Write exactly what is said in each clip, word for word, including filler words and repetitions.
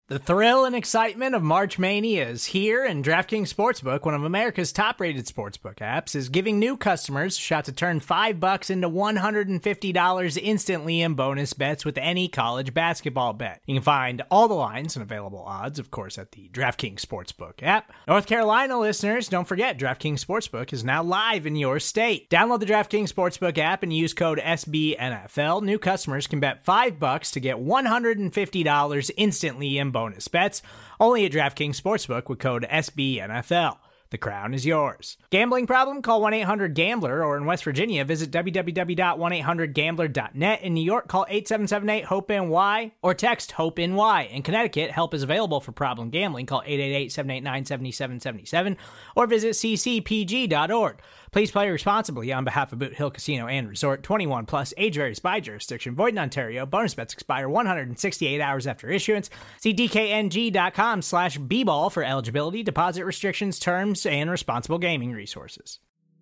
The thrill and excitement of March Mania is here, and DraftKings Sportsbook, one of America's top-rated sportsbook apps, is giving new customers a shot to turn five bucks into one hundred fifty dollars instantly in bonus bets with any college basketball bet. You can find all the lines and available odds, of course, at the DraftKings Sportsbook app. North Carolina listeners, don't forget, DraftKings Sportsbook is now live in your state. Download the DraftKings Sportsbook app and use code S B N F L. New customers can bet five bucks to get one hundred fifty dollars instantly in bonus bets, only at DraftKings Sportsbook with code S B N F L. The crown is yours. Gambling problem? Call one eight hundred gambler, or in West Virginia, visit w w w dot one eight hundred gambler dot net. In New York, call eight seven seven eight hope N Y or text HOPE-NY. In Connecticut, help is available for problem gambling. Call eight eight eight, seven eight nine, seven seven seven seven or visit c c p g dot org. Please play responsibly on behalf of Boot Hill Casino and Resort. twenty-one plus, age varies by jurisdiction. Void in Ontario. Bonus bets expire one hundred sixty-eight hours after issuance. See d k n g dot com slash b ball for eligibility, deposit restrictions, terms, and responsible gaming resources.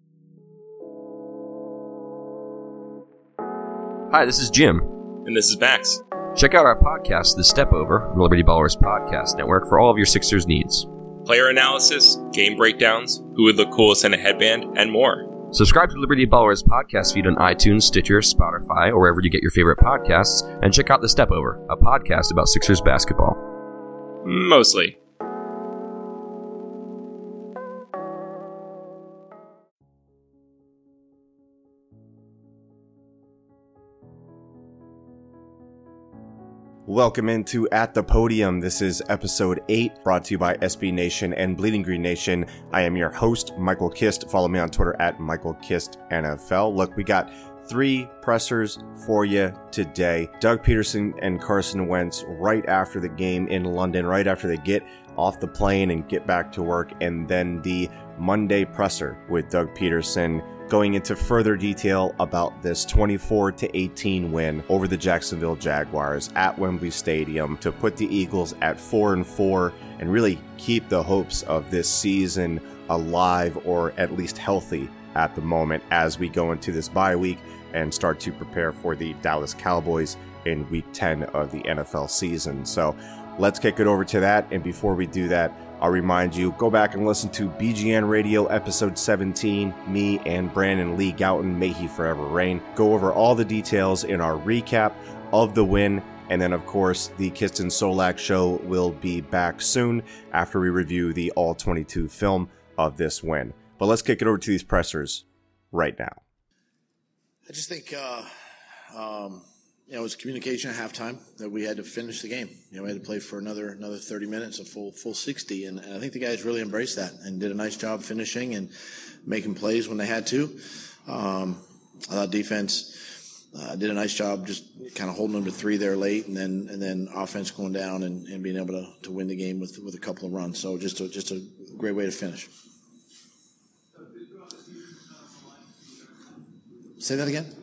Hi, this is Jim. And this is Max. Check out our podcast, The Step Over, on the Liberty Ballers Podcast Network for all of your Sixers needs. Player analysis, game breakdowns, who would look coolest in a headband, and more. Subscribe to the Liberty Ballers podcast feed on iTunes, Stitcher, Spotify, or wherever you get your favorite podcasts, and check out The Step Over, a podcast about Sixers basketball. Mostly. Welcome into At the Podium. This is episode eight, brought to you by S B Nation and Bleeding Green Nation. I am your host, Michael Kist. Follow me on Twitter at Michael Kist N F L. Look, we got three pressers for you today. Doug Peterson and Carson Wentz right after the game in London, right after they get off the plane and get back to work, and then the Monday presser with Doug Peterson going into further detail about this twenty-four to eighteen win over the Jacksonville Jaguars at Wembley Stadium to put the Eagles at four and four and really keep the hopes of this season alive, or at least healthy at the moment, as we go into this bye week and start to prepare for the Dallas Cowboys in week ten of the N F L season. So let's kick it over to that. And before we do that, I'll remind you, go back and listen to B G N Radio episode seventeen. Me and Brandon Lee Gouton, may he forever reign, go over all the details in our recap of the win. And then, of course, the Kist and Solak show will be back soon after we review the all twenty-two film of this win. But let's kick it over to these pressers right now. I just think, uh, um, you know, it was communication at halftime that we had to finish the game. You know, we had to play for another another thirty minutes, a full full sixty, and, and I think the guys really embraced that and did a nice job finishing and making plays when they had to. Um, I thought defense uh, did a nice job just kind of holding them to three there late, and then and then offense going down and, and being able to, to win the game with with a couple of runs. So just a, just a great way to finish. Say that again?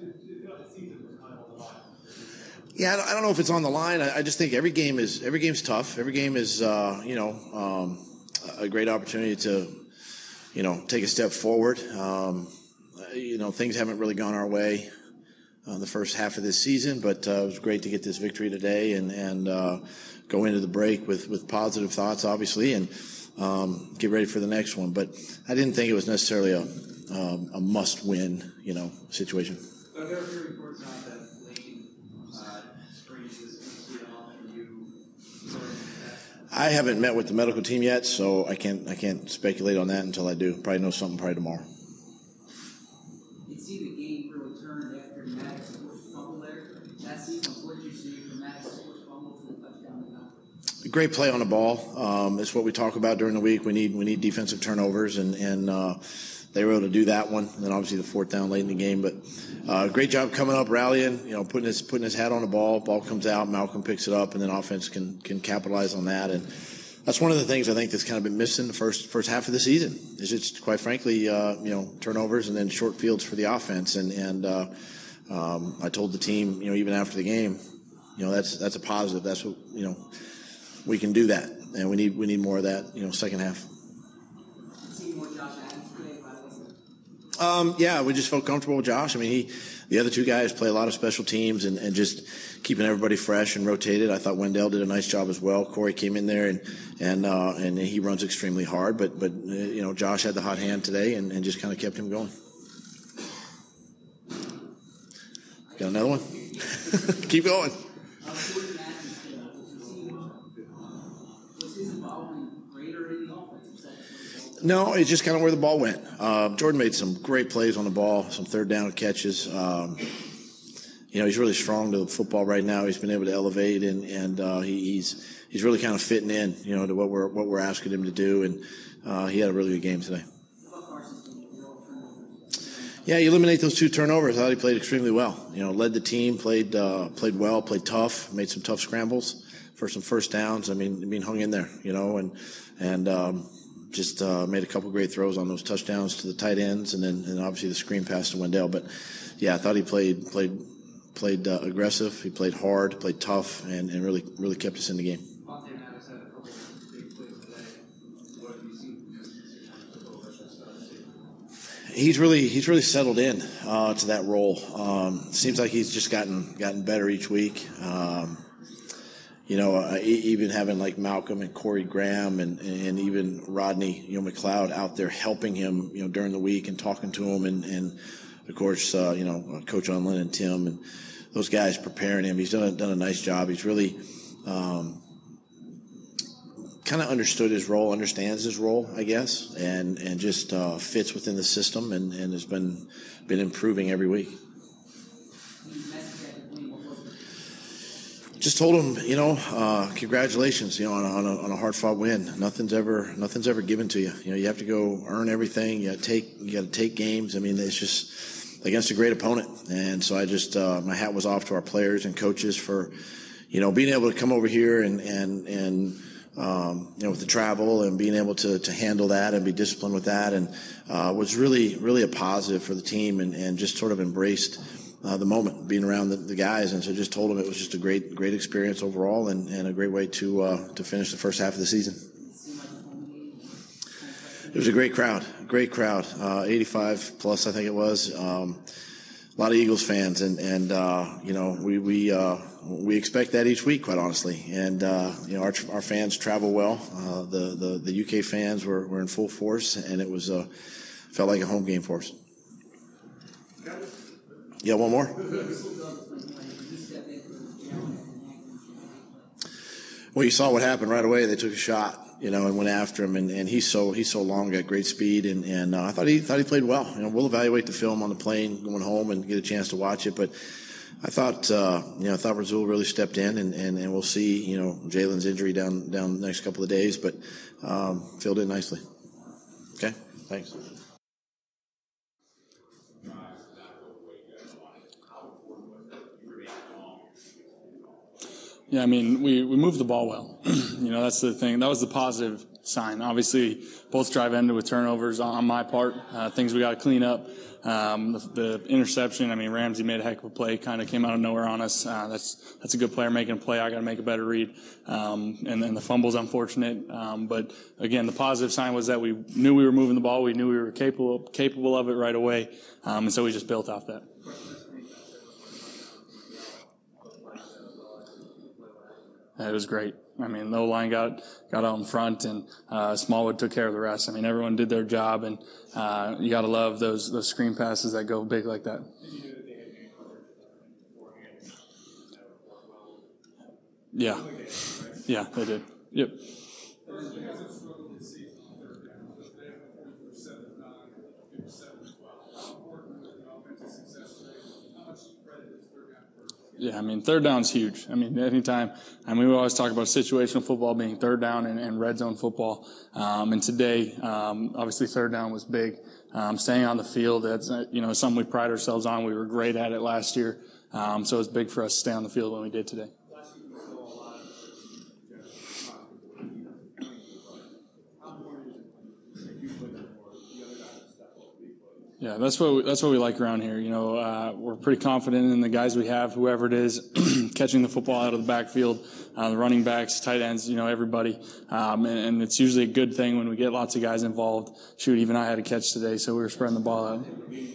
Yeah, I don't know if it's on the line. I just think every game is every game's tough. Every game is, uh, you know, um, a great opportunity to, you know, take a step forward. Um, you know, things haven't really gone our way uh, the first half of this season, but uh, it was great to get this victory today and and uh, go into the break with with positive thoughts, obviously, and um, get ready for the next one. But I didn't think it was necessarily a um, a must-win, you know, situation. But there are three reports out that Lane uh, sprains his A C L, and you. I haven't met with the medical team yet, so I can't I can't speculate on that until I do. Probably know something probably tomorrow. You see the game really turned after Maddox forced fumble there. That sequence, what did you see from Maddox forced fumble to the touchdown? Great play on the ball. Um, it's what we talk about during the week. We need we need defensive turnovers, and and uh, they were able to do that one. And then obviously the fourth down late in the game. But uh, great job coming up, rallying. You know, putting his putting his hat on the ball. Ball comes out, Malcolm picks it up, and then offense can can capitalize on that. And that's one of the things I think that's kind of been missing the first first half of the season. Is it's quite frankly, uh, you know, turnovers and then short fields for the offense. And and uh, um, I told the team, you know, even after the game, you know, that's that's a positive. That's what you know. We can do that, and we need we need more of that, you know, second half. Um, yeah, we just felt comfortable with Josh. I mean, he, the other two guys play a lot of special teams and, and just keeping everybody fresh and rotated. I thought Wendell did a nice job as well. Corey came in there and and uh, and he runs extremely hard, but but uh, you know, Josh had the hot hand today and, and just kind of kept him going. Got another one? Keep going. No, it's just kind of where the ball went. Uh, Jordan made some great plays on the ball, some third down catches. Um, you know, he's really strong to the football right now. He's been able to elevate, and and uh, he, he's he's really kind of fitting in, you know, to what we're what we're asking him to do. And uh, he had a really good game today. Yeah, you eliminate those two turnovers. I thought he played extremely well. You know, led the team, played uh, played well, played tough, made some tough scrambles for some first downs. I mean, I mean, hung in there, you know, and and. Um, Just uh, made a couple great throws on those touchdowns to the tight ends, and then and obviously the screen pass to Wendell. But yeah, I thought he played played played uh, aggressive. He played hard, played tough, and, and really really kept us in the game. He's really he's really settled in uh, to that role. Um, seems like he's just gotten gotten better each week. Um, You know, uh, even having like Malcolm and Corey Graham and, and even Rodney, you know, McLeod out there helping him, you know, during the week and talking to him. And, and of course, uh, you know, Coach Unlin and Tim and those guys preparing him. He's done a, done a nice job. He's really um, kind of understood his role, understands his role, I guess, and, and just uh, fits within the system and, and has been, been improving every week. Just told him, you know, uh, congratulations, you know, on a, on a, on a hard-fought win. Nothing's ever, nothing's ever given to you. You know, you have to go earn everything. You got to take, you got to take games. I mean, it's just against a great opponent. And so I just, uh, my hat was off to our players and coaches for, you know, being able to come over here and and and um, you know, with the travel and being able to to handle that and be disciplined with that, and uh, was really really a positive for the team, and and just sort of embraced. Uh, the moment, being around the, the guys, and so just told them it was just a great, great experience overall, and, and a great way to uh, to finish the first half of the season. It was a great crowd, great crowd, uh, eighty-five plus, I think it was. Um, a lot of Eagles fans, and and uh, you know we we uh, we expect that each week, quite honestly. And uh, you know our our fans travel well. Uh, the the the U K fans were were in full force, and it was uh, felt like a home game for us. Yeah, one more. Well, you saw what happened right away. They took a shot, you know, and went after him, and, and he's so he's so long, got great speed, and and uh, I thought he thought he played well. You know, we'll evaluate the film on the plane going home and get a chance to watch it, but I thought uh, you know I thought Rasul really stepped in, and, and, and we'll see, you know, Jalen's injury down down the next couple of days, but um, filled in nicely. Okay, thanks. Yeah, I mean, we, we moved the ball well. You know, that's the thing. That was the positive sign. Obviously, both drive ended with turnovers on, on my part, uh, things we got to clean up. Um, the, the interception, I mean, Ramsey made a heck of a play, kind of came out of nowhere on us. Uh, that's that's a good player making a play. I got to make a better read. Um, and then the fumble's unfortunate. Um, but, again, the positive sign was that we knew we were moving the ball. We knew we were capable capable of it right away. Um, and so we just built off that. It was great. I mean, the O-line got got out in front, and uh, Smallwood took care of the rest. I mean, everyone did their job, and uh, you got to love those those screen passes that go big like that. Yeah, yeah, they did. Yep. Yeah, I mean, third down's huge. I mean, anytime, I mean, we always talk about situational football being third down and, and red zone football. Um, and today, um, obviously third down was big. Um, staying on the field, that's, uh, you know, something we pride ourselves on. We were great at it last year. Um, so it was big for us to stay on the field when we did today. Yeah, that's what we, that's what we like around here. You know, uh, we're pretty confident in the guys we have, whoever it is, catching the football out of the backfield, uh, the running backs, tight ends, you know, everybody. Um, and, and it's usually a good thing when we get lots of guys involved. Shoot, even I had a catch today, so we were spreading the ball out.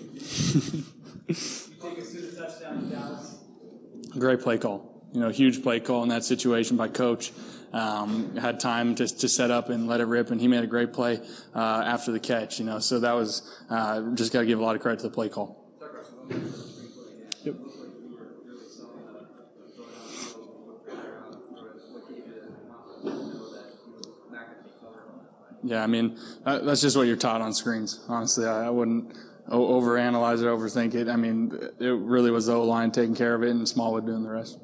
Great play call. You know, huge play call in that situation by Coach. Um, had time to, to set up and let it rip, and he made a great play uh, after the catch. You know, so that was uh, just got to give a lot of credit to the play call. Yep. Yeah, I mean, that, that's just what you're taught on screens. Honestly, I, I wouldn't o- overanalyze it, overthink it. I mean, it really was the O-line taking care of it and Smallwood doing the rest.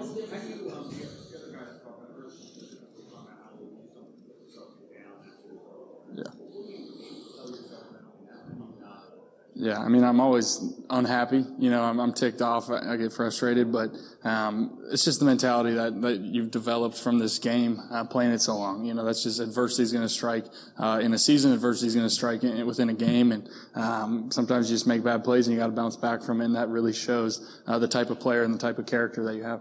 Yeah, I mean, I'm always unhappy. You know, I'm, I'm ticked off. I, I get frustrated, but um, it's just the mentality that, that you've developed from this game, uh, playing it so long. You know, that's just adversity is going to strike uh, in a season. Adversity is going to strike in, within a game, and um, sometimes you just make bad plays and you got to bounce back from it. And that really shows uh, the type of player and the type of character that you have.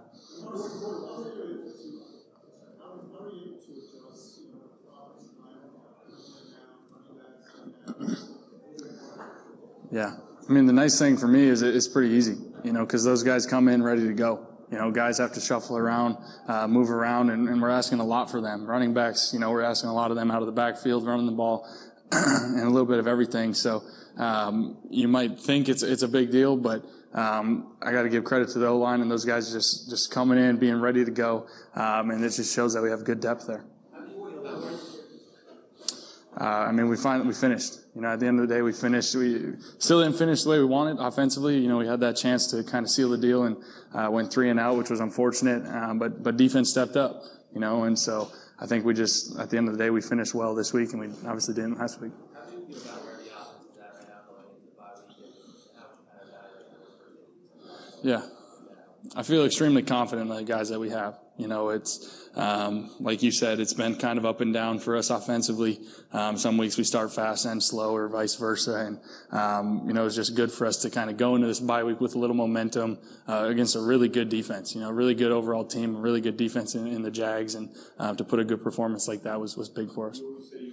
Yeah. I mean, the nice thing for me is it's pretty easy, you know, because those guys come in ready to go. You know, guys have to shuffle around, uh, move around, and, and we're asking a lot for them. Running backs, you know, we're asking a lot of them out of the backfield, running the ball, and a little bit of everything. So um, you might think it's it's a big deal, but um, I got to give credit to the O-line and those guys just, just coming in, being ready to go, um, and it just shows that we have good depth there. Uh, I mean, we finally we finished. You know, at the end of the day, we finished. We still didn't finish the way we wanted offensively. You know, we had that chance to kind of seal the deal and uh, went three and out, which was unfortunate. Um, but but defense stepped up. You know, and so I think we just at the end of the day we finished well this week, and we obviously didn't last week. Yeah, I feel extremely confident in the guys that we have. You know, it's um, like you said, it's been kind of up and down for us offensively. Um, some weeks we start fast and slow, or vice versa. And um, you know, it's just good for us to kind of go into this bye week with a little momentum uh, against a really good defense. You know, really good overall team, a really good defense in, in the Jags, and uh, to put a good performance like that was was big for us.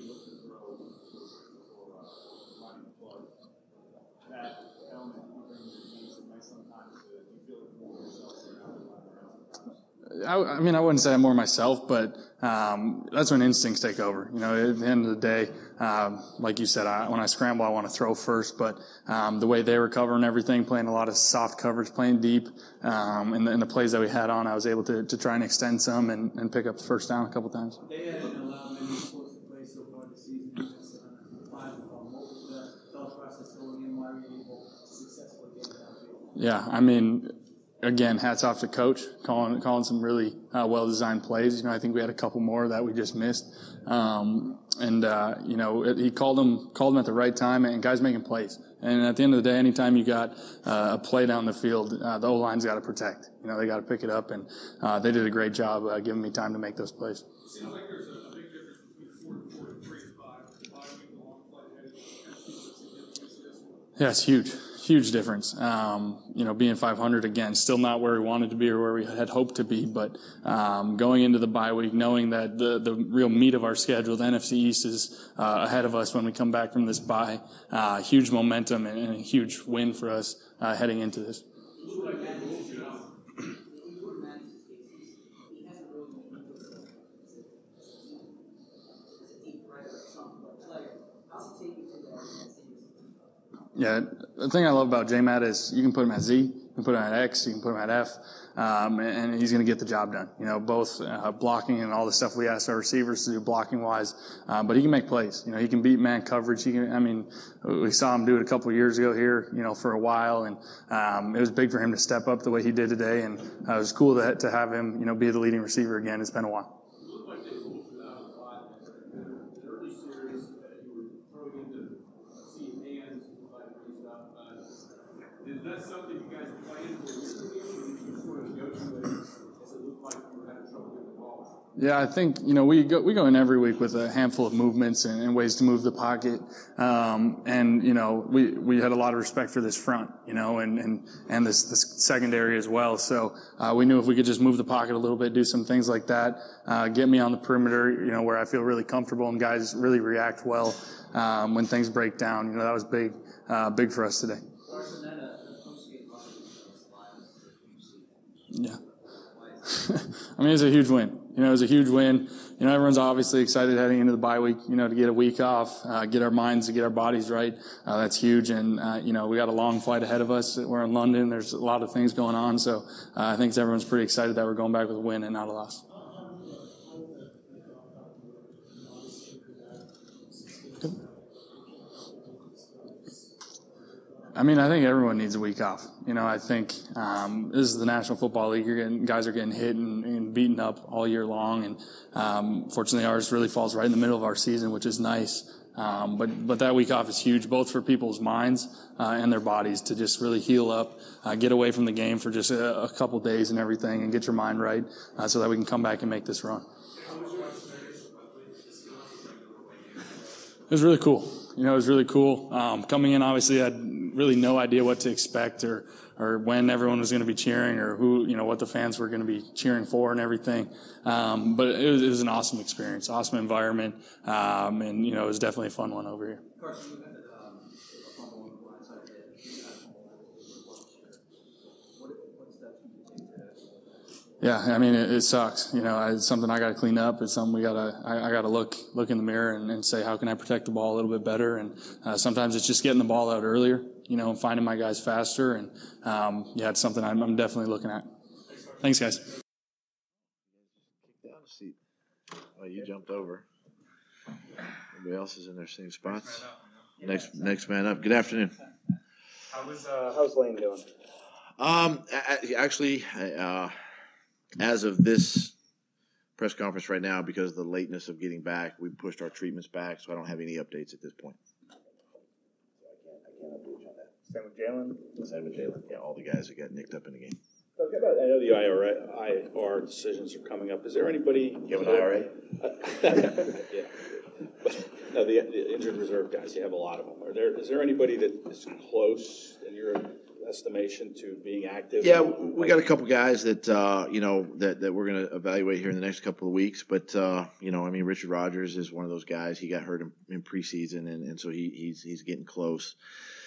I, I mean, I wouldn't say I'm more myself, but um, that's when instincts take over. You know, at the end of the day, um, like you said, I, when I scramble, I want to throw first. But um, the way they were covering everything, playing a lot of soft coverage, playing deep, um, and, the, and the plays that we had on, I was able to, to try and extend some and, and pick up the first down a couple times. They hadn't allowed many explosive plays so far this season. Just uh, five of them. What was the thought process going in? Why were you able to successfully get downfield? Yeah, I mean. Again, hats off to Coach, calling calling some really uh, well-designed plays. You know, I think we had a couple more that we just missed, um, and uh, you know, it, he called them called them at the right time, and guys making plays. And at the end of the day, anytime you got uh, a play down the field, uh, the O-line's got to protect. You know, they got to pick it up, and uh, they did a great job uh, giving me time to make those plays. It seems like there's a, a big difference between four and four and three and five. Five being the long flight ahead, and seems the significance of this one. Yeah, it's huge. Huge difference. Um, you know, being five hundred again, still not where we wanted to be or where we had hoped to be, but um, going into the bye week, knowing that the the real meat of our schedule, the N F C East, is uh, ahead of us when we come back from this bye. Uh, huge momentum and, and a huge win for us uh, heading into this. Yeah, the thing I love about J-Matt is you can put him at Z, you can put him at X, you can put him at F, um, and, and he's going to get the job done. You know, both uh, blocking and all the stuff we ask our receivers to do blocking-wise, uh, but he can make plays. You know, he can beat man coverage. He can, I mean, we saw him do it a couple of years ago here, you know, for a while, and um, it was big for him to step up the way he did today, and uh, it was cool to, to have him, you know, be the leading receiver again. It's been a while. Is that something you guys planned for? Or did you sort of go to it as it looked like you were having trouble getting the ball? Yeah, I think, you know, we go, we go in every week with a handful of movements and, and ways to move the pocket. Um, and, you know, we, we had a lot of respect for this front, you know, and, and, and this, this secondary as well. So, uh, we knew if we could just move the pocket a little bit, do some things like that, uh, get me on the perimeter, you know, where I feel really comfortable and guys really react well, um, when things break down. You know, that was big, uh, big for us today. Yeah. I mean, it's a huge win. You know, it was a huge win. You know, everyone's obviously excited heading into the bye week, you know, to get a week off, uh, get our minds, to get our bodies right. Uh, that's huge. And, uh, you know, we got a long flight ahead of us. We're in London. There's a lot of things going on. So uh, I think everyone's pretty excited that we're going back with a win and not a loss. I mean, I think everyone needs a week off. You know, I think um, this is the National Football League. You're getting, guys are getting hit and, and beaten up all year long, and um, fortunately, ours really falls right in the middle of our season, which is nice. Um, but but that week off is huge, both for people's minds uh, and their bodies, to just really heal up, uh, get away from the game for just a, a couple days and everything, and get your mind right, uh, so that we can come back and make this run. It was really cool. You know, it was really cool. Um, coming in, obviously, I had really no idea what to expect, or or when everyone was going to be cheering, or who, you know, what the fans were going to be cheering for and everything. Um, but it was, it was an awesome experience, awesome environment, um, and, you know, it was definitely a fun one over here. Yeah, I mean, it, it sucks. You know, it's something I got to clean up. It's something we got to, I, I got to look, look in the mirror and, and say, how can I protect the ball a little bit better? And uh, sometimes it's just getting the ball out earlier, you know, and finding my guys faster. And um, yeah, it's something I'm, I'm definitely looking at. Thanks, guys. Kick down the seat. Oh, you jumped over. Everybody else is in their same spots. Next, next man up. Good afternoon. How was uh, how's Lane doing? Um, actually, uh. As of this press conference right now, because of the lateness of getting back, we pushed our treatments back, so I don't have any updates at this point. So I can't, I can't update you on that. Same with Jalen? Same with Jalen. Yeah, all the guys that got nicked up in the game. Okay, but I know the I R decisions are coming up. Is there anybody? You have an I R A? Yeah. No, the, the injured reserve guys, you have a lot of them. Are there? Is there anybody that is close in your estimation to being active? Yeah, we got a couple guys that uh, you know that, that we're going to evaluate here in the next couple of weeks. But uh, you know, I mean, Richard Rodgers is one of those guys. He got hurt in, in preseason, and, and so he, he's he's getting close.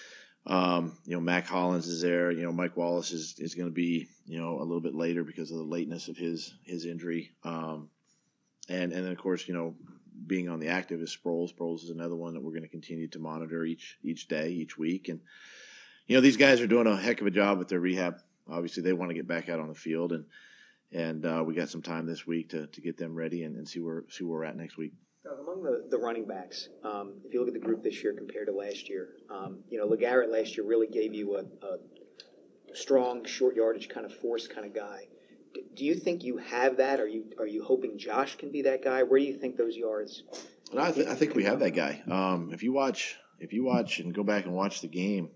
Um, you know, Mac Hollins is there. You know, Mike Wallace is, is going to be you know a little bit later because of the lateness of his his injury. Um, and and then of course you know being on the active is Sproles. Sproles is another one that we're going to continue to monitor each each day, each week, and. You know, these guys are doing a heck of a job with their rehab. Obviously, they want to get back out on the field, and and uh, we got some time this week to, to get them ready and, and see where see where we're at next week. Among the, the running backs, um, if you look at the group this year compared to last year, um, you know, LeGarrette last year really gave you a, a strong, short yardage kind of force kind of guy. D- do you think you have that? Are you are you hoping Josh can be that guy? Where do you think those yards? Well, I, th- I think we have that guy. Um, if you watch, if you watch and go back and watch the game.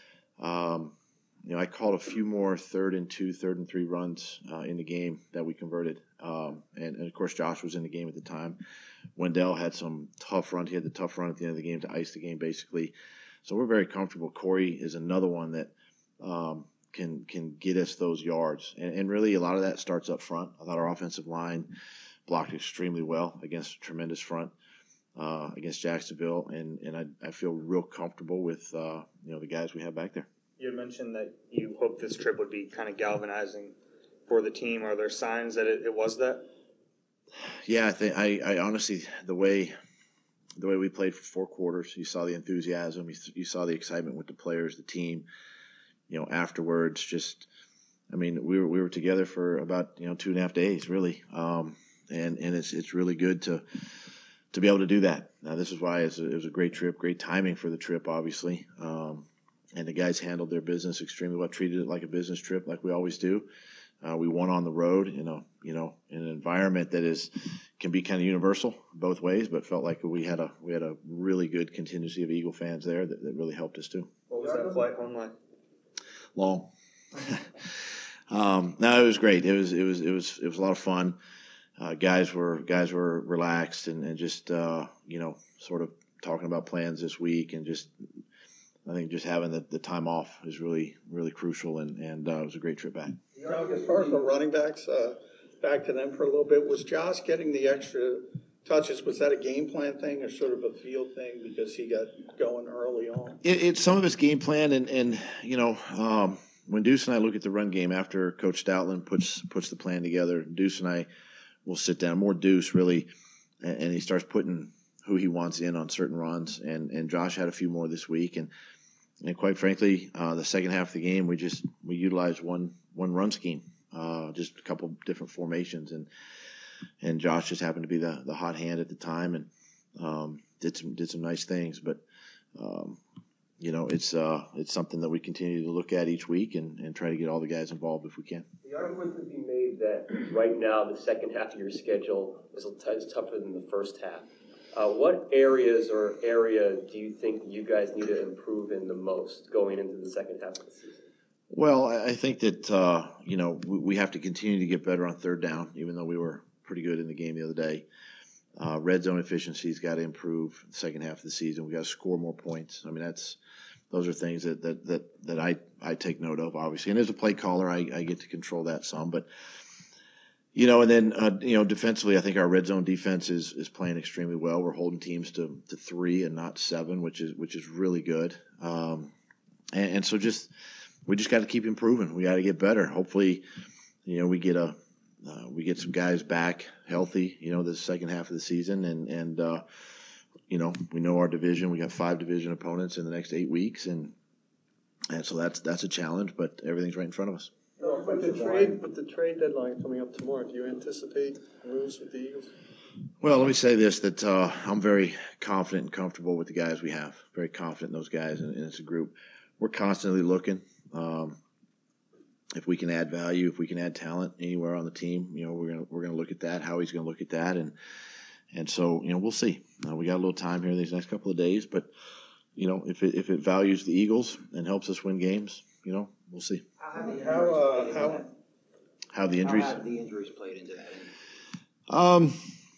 Um, you know, I called a few more third and two, third and three runs uh, in the game that we converted. Um, and, and, of course, Josh was in the game at the time. Wendell had some tough runs. He had the tough run at the end of the game to ice the game, basically. So we're very comfortable. Corey is another one that um, can can get us those yards. And, and really, a lot of that starts up front. I thought our offensive line blocked extremely well against a tremendous front. Uh, against Jacksonville, and, and I, I feel real comfortable with uh, you know the guys we have back there. You had mentioned that you hoped this trip would be kind of galvanizing for the team. Are there signs that it, it was that? Yeah, I think I, I honestly the way the way we played for four quarters, you saw the enthusiasm, you, you saw the excitement with the players, the team. You know, afterwards, just I mean, we were we were together for about you know two and a half days, really, um, and and it's it's really good to. to be able to do that. Now, this is why it was, a, it was a great trip, great timing for the trip, obviously. Um, and the guys handled their business extremely well, treated it like a business trip, like we always do. Uh, we won on the road, in a, you know, in an environment that is can be kind of universal both ways, but felt like we had a we had a really good contingency of Eagle fans there that, that really helped us too. What was that flight home like? Long. um, no, it was great. It was it was it was it was a lot of fun. uh, guys were guys were relaxed and, and just uh, you know sort of talking about plans this week, and just I think just having the, the time off is really really crucial, and and uh, it was a great trip back. As far as the running backs, uh, back to them for a little bit. Was Josh getting the extra touches? Was that a game plan thing or sort of a field thing because he got going early on? It, it's some of it's game plan, and and you know um, when Deuce and I look at the run game after Coach Stoutland puts puts the plan together, Deuce and I will sit down, more Deuce really, and, and he starts putting who he wants in on certain runs, and and Josh had a few more this week, and and quite frankly, uh, the second half of the game we just we utilized one one run scheme, uh, just a couple different formations, and. And Josh just happened to be the, the hot hand at the time, and um, did some did some nice things. But um, you know, it's uh, it's something that we continue to look at each week and, and try to get all the guys involved if we can. The argument could be made that right now the second half of your schedule is, is tougher than the first half. Uh, what areas or area do you think you guys need to improve in the most going into the second half of the season? Well, I think that uh, you know we, we have to continue to get better on third down, even though we were pretty good in the game the other day. Uh, red zone efficiency's got to improve the second half of the season. We got to score more points. I mean, that's those are things that that that, that I, I take note of, obviously. And as a play caller, I, I get to control that some. But you know, and then uh, you know, defensively, I think our red zone defense is is playing extremely well. We're holding teams to, to three and not seven, which is which is really good. Um, and, and so just we just got to keep improving. We got to get better. Hopefully, you know, we get a Uh, we get some guys back healthy, you know, the second half of the season, and and uh, you know we know our division. We got five division opponents in the next eight weeks, and and so that's that's a challenge. But everything's right in front of us. With the trade, with the trade deadline coming up tomorrow, do you anticipate moves with the Eagles? Well, let me say this: that uh, I'm very confident and comfortable with the guys we have. Very confident in those guys, and, and it's a group. We're constantly looking. Um, If we can add value, if we can add talent anywhere on the team, you know, we're gonna we're gonna look at that. Howie's gonna look at that, and and so you know we'll see. Uh, we got a little time here these next couple of days, but you know if it if it values the Eagles and helps us win games, you know we'll see. How uh, how how the injuries How have the injuries played into that? Um,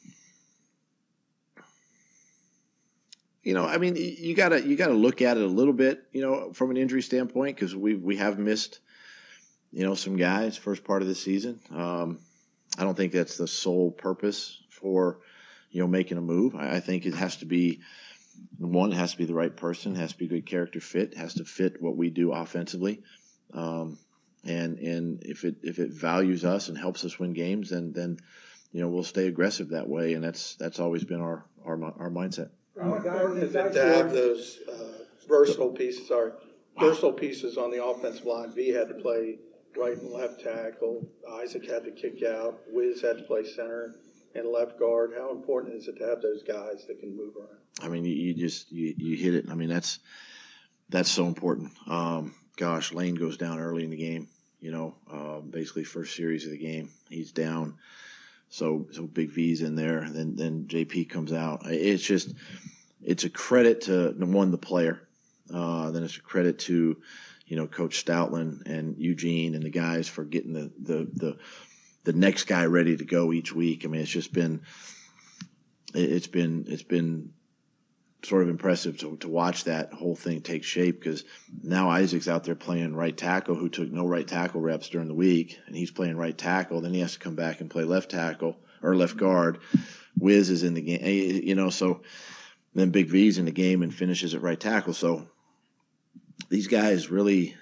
you know, I mean, you gotta you gotta look at it a little bit, you know, from an injury standpoint, because we we have missed. You know, some guys first part of the season. Um, I don't think that's the sole purpose for, you know, making a move. I, I think it has to be, one, it has to be the right person, it has to be a good character fit, it has to fit what we do offensively. Um, and and if it if it values us and helps us win games, then then you know we'll stay aggressive that way, and that's that's always been our our, our mindset. How important is it to have those uh, versatile pieces? Sorry, versatile pieces on the offensive line. V had to play right and left tackle. Isaac had to kick out. Wiz had to play center and left guard. How important is it to have those guys that can move around? I mean, you, you just you, you hit it. I mean, that's that's so important. Um, gosh, Lane goes down early in the game. You know, uh, basically first series of the game, he's down. So so Big V's in there. Then then J P comes out. It's just it's a credit to one, the player. Uh, then it's a credit to you know, Coach Stoutland and Eugene and the guys for getting the, the the the next guy ready to go each week. I mean, it's just been it's been it's been sort of impressive to to watch that whole thing take shape, because now Isaac's out there playing right tackle, who took no right tackle reps during the week, and he's playing right tackle. Then he has to come back and play left tackle or left guard. Wiz is in the game, you know, so then Big V's in the game and finishes at right tackle. So these guys really,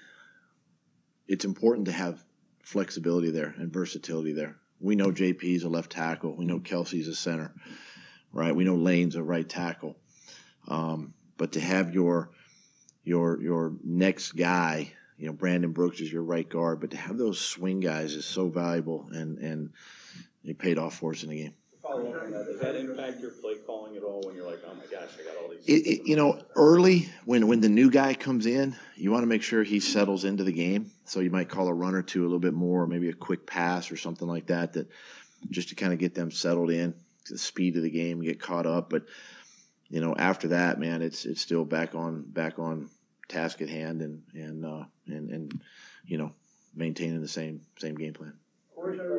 it's important to have flexibility there and versatility there. We know J P's a left tackle. We know Kelsey's a center, right? We know Lane's a right tackle. Um, but to have your your your next guy, you know, Brandon Brooks is your right guard, but to have those swing guys is so valuable, and, and it paid off for us in the game. Follow up on that. Does that impact your play calling at all when you're like, oh my gosh, I got all these? It, it, you know, early when, when the new guy comes in, you want to make sure he settles into the game. So you might call a run or two a little bit more, or maybe a quick pass or something like that, that just to kind of get them settled in to the speed of the game, get caught up. But you know, after that, man, it's it's still back on back on task at hand, and and uh, and and you know, maintaining the same same game plan. Corey, during the red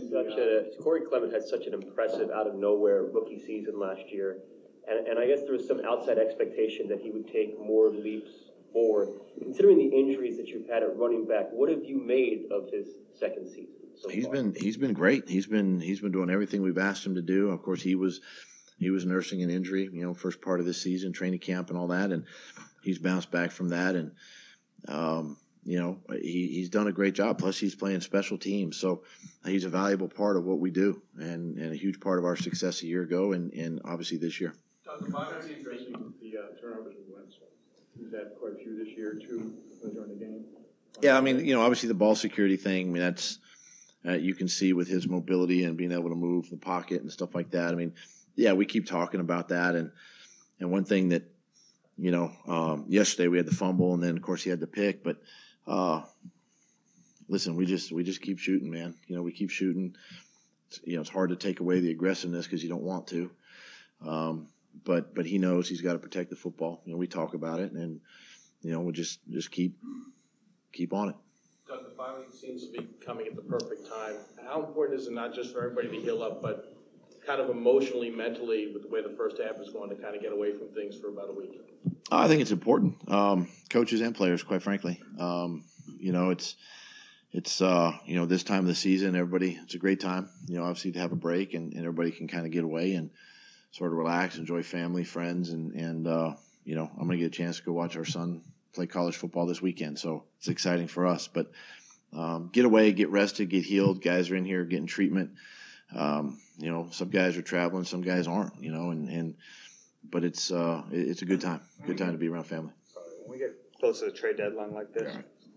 such a Corey Clement had such an impressive out of nowhere rookie season last year, and and I guess there was some outside expectation that he would take more leaps forward. Considering the injuries that you've had at running back, what have you made of his second season? So he's far? been he's been great. He's been he's been doing everything we've asked him to do. Of course, he was he was nursing an injury, you know, first part of this season, training camp and all that, and he's bounced back from that. And um, you know, he, he's done a great job. Plus, he's playing special teams, so he's a valuable part of what we do, and, and a huge part of our success a year ago, and, and obviously this year. Dr. That's interesting with the uh, turnovers and wins. We've had quite a few this year too during the game. Yeah, I mean, you know, obviously the ball security thing. I mean, that's uh, you can see with his mobility and being able to move the pocket and stuff like that. I mean, yeah, we keep talking about that, and and one thing that, you know, um, yesterday we had the fumble, and then of course he had the pick. But uh, listen, we just we just keep shooting, man. You know, we keep shooting. It's, you know, it's hard to take away the aggressiveness because you don't want to. Um, but but he knows he's got to protect the football. You know, we talk about it, and you know, we just just keep keep on it. Doug, the bye week seems to be coming at the perfect time. How important is it not just for everybody to heal up, but kind of emotionally, mentally, with the way the first half is going, to kind of get away from things for about a week? I think it's important, um, coaches and players, quite frankly. Um, you know, it's it's uh, you know, this time of the season, everybody, it's a great time. You know, obviously to have a break and, and everybody can kind of get away and sort of relax, enjoy family, friends, and and uh, you know, I'm going to get a chance to go watch our son play college football this weekend, so it's exciting for us. But um, get away, get rested, get healed. Guys are in here getting treatment. Um, you know, some guys are traveling, some guys aren't. You know, and, and but it's uh, it's a good time, good time to be around family. When we get close to the trade deadline like this,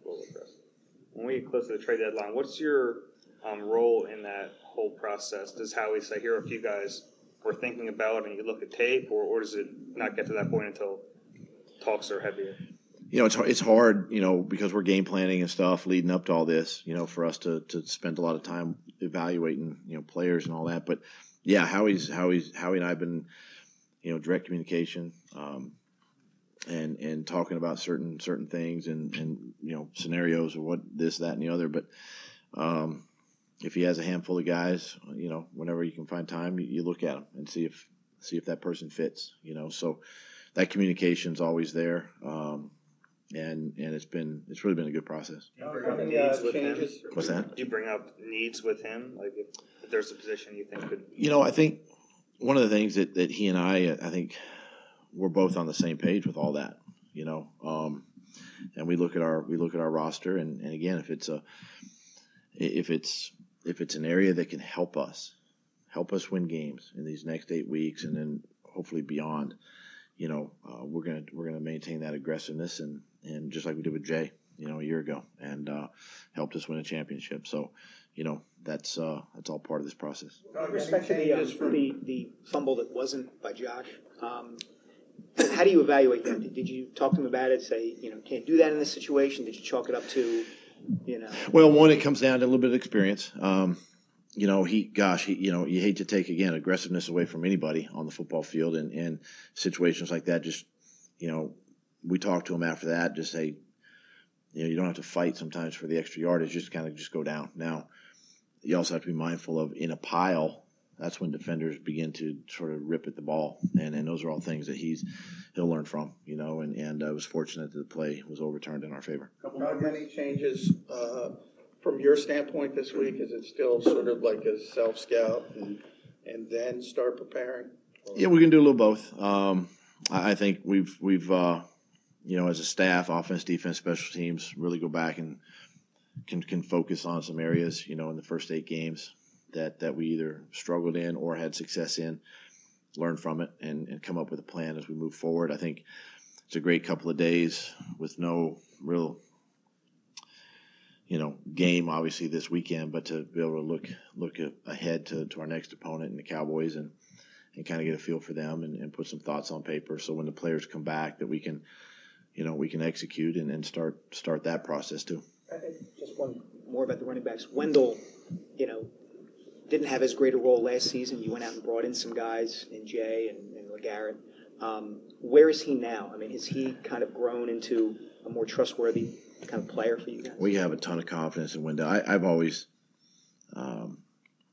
when we get close to the trade deadline, what's your um, role in that whole process? Does Howie say, here are a few guys we're thinking about, and you look at tape, or, or does it not get to that point until talks are heavier? You know, it's it's hard, you know, because we're game planning and stuff leading up to all this, you know, for us to, to spend a lot of time evaluating, you know, players and all that. But yeah, Howie's Howie's Howie and I have been, you know, direct communication, um, and and talking about certain certain things and, and you know, scenarios or what this, that, and the other. But um, if he has a handful of guys, you know, whenever you can find time, you, you look at them and see if see if that person fits, you know. So that communication's always there. Um, And and it's been it's really been a good process. Do you bring up needs with him? What's that? Do you bring up needs with him? Like if, if there's a position you think could. You know, I think one of the things that, that he and I, I think we're both on the same page with all that. You know, um, and we look at our we look at our roster, and, and again, if it's a if it's if it's an area that can help us help us win games in these next eight weeks, and then hopefully beyond. You know, uh, we're gonna we're gonna maintain that aggressiveness, and, and just like we did with Jay, you know, a year ago, and uh, helped us win a championship. So, you know, that's uh, that's all part of this process. With respect to the, um, the the fumble that wasn't by Josh, um, how do you evaluate that? Did, did you talk to him about it? Say, you know, can't do that in this situation. Did you chalk it up to, you know? Well, one, it comes down to a little bit of experience. Um, You know, he, gosh, he, you know, you hate to take, again, aggressiveness away from anybody on the football field, and, and situations like that, just, you know, we talked to him after that, just say, you know, you don't have to fight sometimes for the extra yardage, just kind of just go down. Now, you also have to be mindful of in a pile, that's when defenders begin to sort of rip at the ball, and, and those are all things that he's, he'll learn from, you know, and, and I was fortunate that the play was overturned in our favor. How many changes uh, from your standpoint this week? Is it still sort of like a self-scout and, and then start preparing? Yeah, we can do a little both. Um, I think we've we've uh, you know, as a staff, offense, defense, special teams, really go back and can can focus on some areas, you know, in the first eight games that, that we either struggled in or had success in, learn from it, and, and come up with a plan as we move forward. I think it's a great couple of days with no real, you know, game obviously this weekend, but to be able to look look ahead to, to our next opponent in the Cowboys and, and kind of get a feel for them and, and put some thoughts on paper. So when the players come back, that we can, you know, we can execute and, and start start that process too. Just one more about the running backs. Wendell, you know, didn't have as great a role last season. You went out and brought in some guys in Jay and, and LeGarrette. Um, where is he now? I mean, has he kind of grown into a more trustworthy kind of player for you guys? We have a ton of confidence in Wendell. I, I've always, um,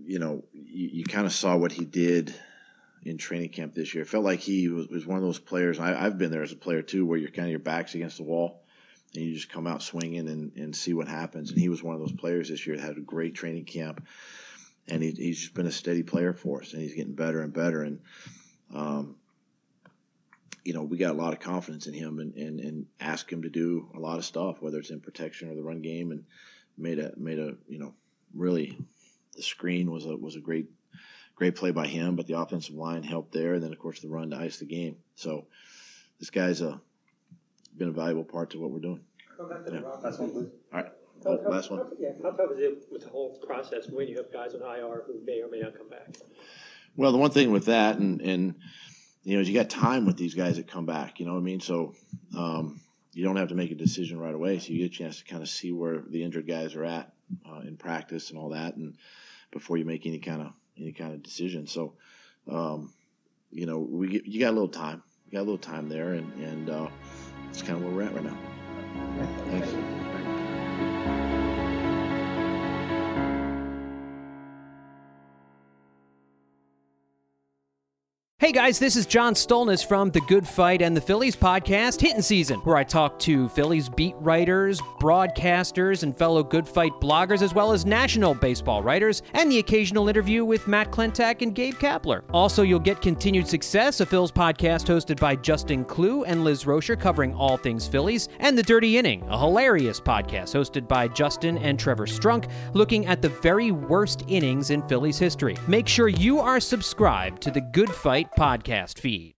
you know, you, you kind of saw what he did in training camp this year. It felt like he was, was one of those players. I, I've been there as a player too, where you're kind of your back's against the wall and you just come out swinging and, and see what happens. And he was one of those players this year that had a great training camp, and he, he's just been a steady player for us, and he's getting better and better. And um, you know, we got a lot of confidence in him, and, and, and ask him to do a lot of stuff, whether it's in protection or the run game, and made a made a you know really the screen was a was a great great play by him, but the offensive line helped there, and then of course the run to ice the game. So this guy's a been a valuable part to what we're doing. Yeah. Last one, please. All right. How, how, Last one. How, yeah, how tough is it with the whole process when you have guys on I R who may or may not come back? Well, the one thing with that, and, and you know, is you got time with these guys that come back. You know what I mean? So um, you don't have to make a decision right away. So you get a chance to kind of see where the injured guys are at uh, in practice and all that, and before you make any kind of any kind of decision. So um, you know, we get, you got a little time. You got a little time there, and and uh, that's kind of where we're at right now. Thanks. Hey guys, this is John Stolnis from The Good Fight and the Phillies podcast, Hittin' Season, where I talk to Phillies beat writers, broadcasters, and fellow Good Fight bloggers, as well as national baseball writers, and the occasional interview with Matt Klentak and Gabe Kapler. Also, you'll get Continued Success, a Phil's podcast hosted by Justin Klugh and Liz Rocher, covering all things Phillies, and The Dirty Inning, a hilarious podcast hosted by Justin and Trevor Strunk, looking at the very worst innings in Phillies history. Make sure you are subscribed to The Good Fight podcast feed.